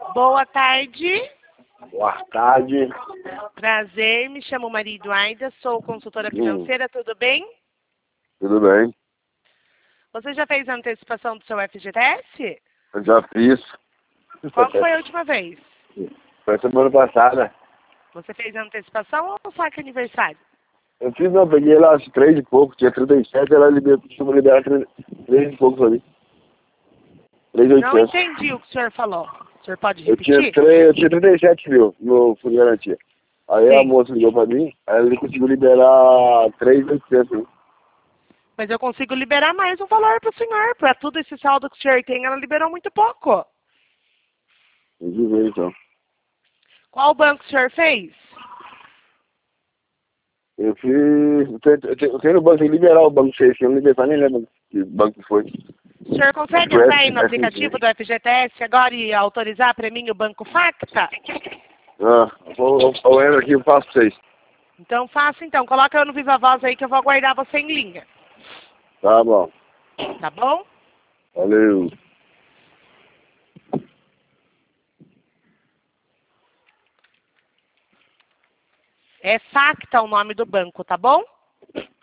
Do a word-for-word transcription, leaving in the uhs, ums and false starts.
Boa tarde. Boa tarde. Prazer, me chamo Maria Eduarda, sou consultora financeira, hum. tudo bem? Tudo bem. Você já fez a antecipação do seu F G T S? Eu já fiz. Qual foi a última vez? Foi semana passada. Você fez a antecipação ou saque aniversário? Eu fiz, não, peguei lá as três e pouco, tinha trinta e sete, ela liberou, costuma liberar três e pouco ali. três mil e Não oitocentos. entendi o que o senhor falou. O senhor pode Eu repetir? tinha, três, eu tinha trinta e sete mil no fundo de garantia. Aí Sim. a moça ligou pra mim, aí ele conseguiu liberar três mil e oitocentos. Mas eu consigo liberar mais um valor para o senhor. Para tudo esse saldo que o senhor tem, ela liberou muito pouco. Tem que ver, então. Qual banco o senhor fez? Eu fiz... Eu tenho, eu tenho, eu tenho no banco, tem que liberar o banco seis, que eu não liberei, nem lembro que banco foi. O senhor consegue entrar aí no aplicativo do F G T S agora e autorizar para mim o Banco Facta? Ah, eu, eu entro aqui e faço pra vocês. Então faça então. Coloca eu no Viva Voz aí que eu vou aguardar você em linha. Tá bom. Tá bom? Valeu. É Facta o nome do banco, tá bom?